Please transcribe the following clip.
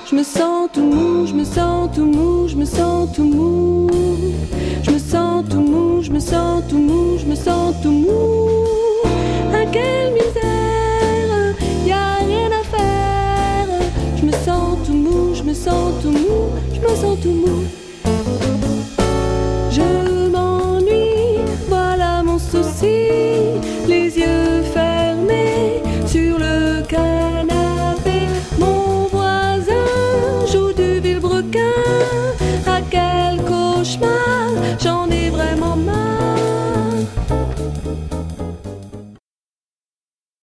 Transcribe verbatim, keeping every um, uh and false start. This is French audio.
Je me sens tout mou, je me sens tout mou, je me sens tout mou. Je me sens tout mou, je me sens tout mou, je me sens tout mou.